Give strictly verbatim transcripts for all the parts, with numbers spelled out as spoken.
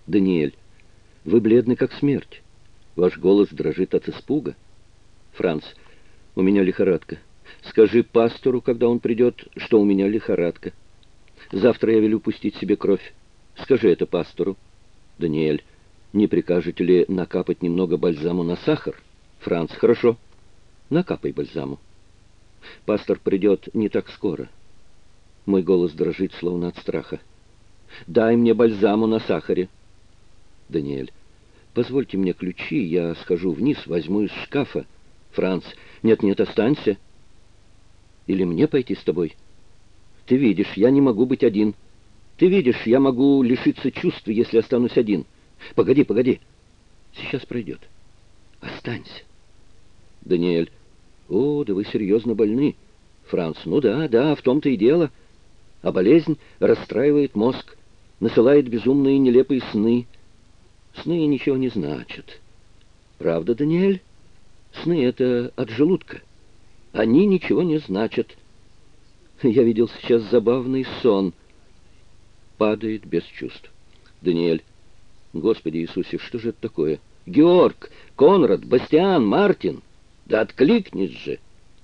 Даниэль, вы бледны, как смерть. Ваш голос дрожит от испуга. Франц, у меня лихорадка. Скажи пастору, когда он придет, что у меня лихорадка. Завтра я велю пустить себе кровь. Скажи это пастору. Даниэль, не прикажете ли накапать немного бальзаму на сахар? Франц, хорошо. Накапай бальзаму. Пастор придет не так скоро. Мой голос дрожит, словно от страха. Дай мне бальзаму на сахаре. Даниэль, позвольте мне ключи, я схожу вниз, возьму из шкафа. Франц, нет-нет, останься. Или мне пойти с тобой? Ты видишь, я не могу быть один. Ты видишь, я могу лишиться чувств, если останусь один. Погоди, погоди. Сейчас пройдет. Останься. Даниэль, о, да вы серьезно больны. Франц, ну да, да, в том-то и дело. А болезнь расстраивает мозг, насылает безумные нелепые сны. Сны ничего не значат. Правда, Даниэль? Сны — это от желудка. Они ничего не значат. Я видел сейчас забавный сон. Падает без чувств. Даниэль. Господи Иисусе, что же это такое? Георг, Конрад, Бастиан, Мартин. Да откликнись же.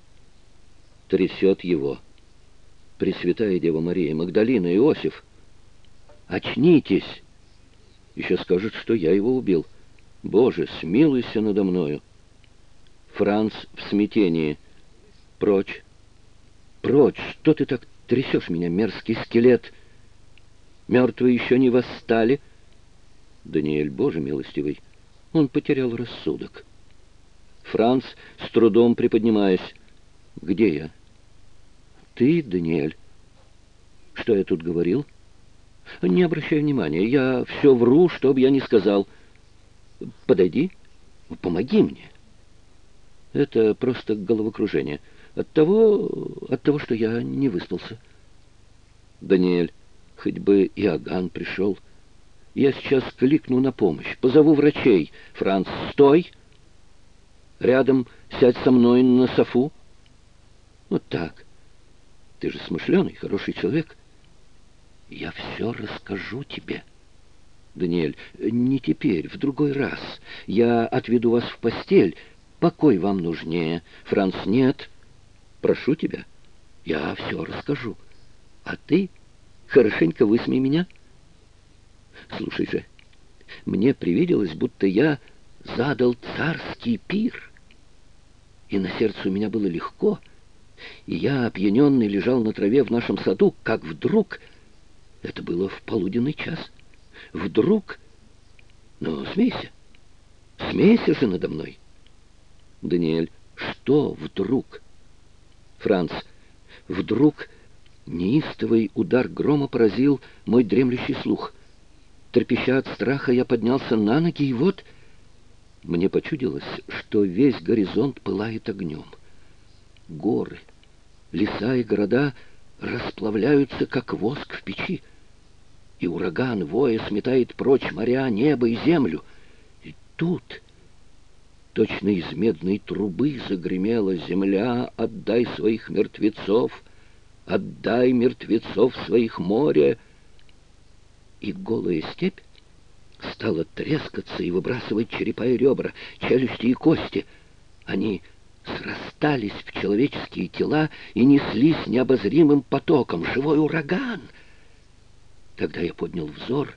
Трясет его. Пресвятая Дева Мария, Магдалина, Иосиф. Очнитесь. Еще скажет, что я его убил. Боже, смилуйся надо мною. Франц в смятении. Прочь. Прочь, что ты так трясешь меня, мерзкий скелет? Мертвые еще не восстали. Даниэль, Боже милостивый, он потерял рассудок. Франц, с трудом приподнимаясь. Где я? Ты, Даниэль? Что я тут говорил? Не обращай внимания, я все вру, что бы я ни сказал. Подойди, помоги мне. Это просто головокружение. От того, от того, что я не выспался. Даниэль, хоть бы Иоганн пришел. Я сейчас кликну на помощь, позову врачей. Франц, стой! Рядом сядь со мной на софу. Вот так. Ты же смышленый, хороший человек. Я все расскажу тебе. Даниэль, не теперь, в другой раз. Я отведу вас в постель. Покой вам нужнее. Франц, нет. Прошу тебя, я все расскажу. А ты хорошенько высмей меня. Слушай же, мне привиделось, будто я задал царский пир. И на сердце у меня было легко, и я, опьяненный, лежал на траве в нашем саду, как вдруг... Это было в полуденный час. Вдруг... Ну, смейся. Смейся же надо мной. Даниэль, что вдруг? Франц, вдруг неистовый удар грома поразил мой дремлющий слух. Трепеща от страха, я поднялся на ноги, и вот... Мне почудилось, что весь горизонт пылает огнем. Горы, леса и города расплавляются, как воск в печи. И ураган, воя, сметает прочь моря, небо и землю. И тут, точно из медной трубы, загремела земля: «Отдай своих мертвецов, отдай мертвецов своих моря». И голая степь стала трескаться и выбрасывать черепа и ребра, челюсти и кости. Они срастались в человеческие тела и неслись необозримым потоком. Живой ураган! Тогда я поднял взор,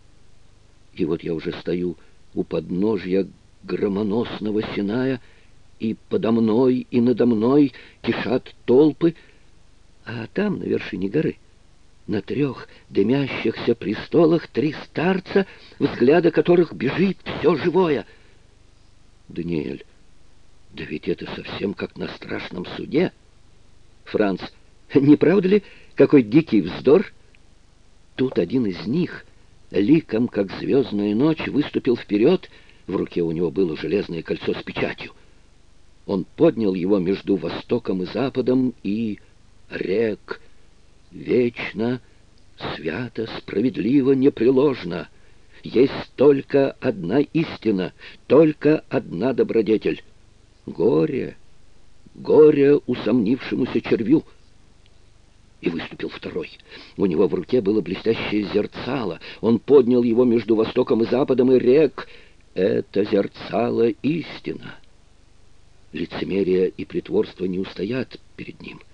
и вот я уже стою у подножья громоносного Синая, и подо мной, и надо мной кишат толпы, а там, на вершине горы, на трех дымящихся престолах, три старца, взгляда которых бежит все живое. Даниэль, да ведь это совсем как на страшном суде. Франц, не правда ли, какой дикий вздор? Тут один из них, ликом, как звездная ночь, выступил вперед. В руке у него было железное кольцо с печатью. Он поднял его между Востоком и Западом и рек: «Вечно, свято, справедливо, непреложно. Есть только одна истина, только одна добродетель. Горе, горе усомнившемуся червю». И выступил второй. У него в руке было блестящее зерцало. Он поднял его между Востоком и Западом и рек: «Это зерцало истина». Лицемерие и притворство не устоят перед ним.